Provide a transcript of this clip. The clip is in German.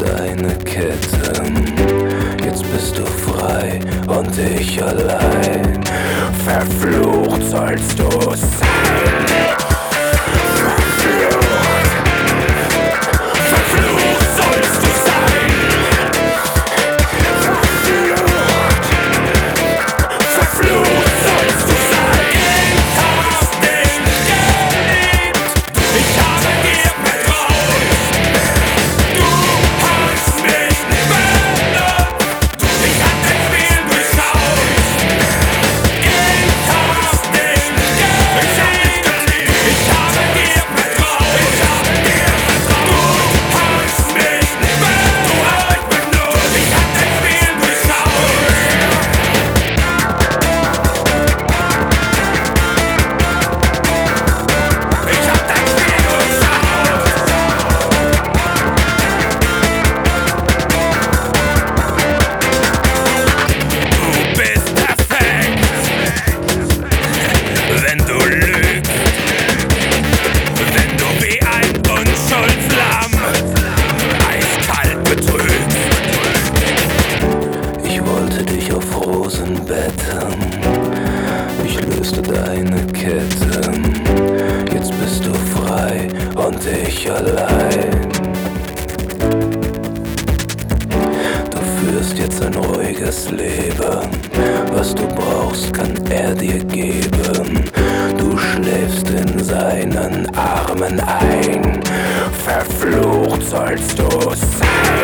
deine Ketten, jetzt bist du frei und ich allein. Verflucht sollst du sein. Verflucht sollst du sein. Verflucht sollst du sein. Ich hab's nicht geliebt, ich habe dir vertraut. Du hast mich benutzt, ich hab dein Spiel durchschaut. Ich hab's nicht geliebt, ich habe dir vertraut. Du hast mich benutzt, ich hab dein Spiel durchschaut. Ich hab dein Spiel durchschaut. Du bist perfekt, wenn du lügst, wenn du wie ein Unschuldslamm eiskalt betrügst. Ich wollte dich auf Rosen betten, ich löste deine Ketten, jetzt bist du frei und ich allein. Du führst jetzt ein ruhiges Leben, was du brauchst, kann er dir geben. Du schläfst in seinen Armen ein, verflucht sollst du sein.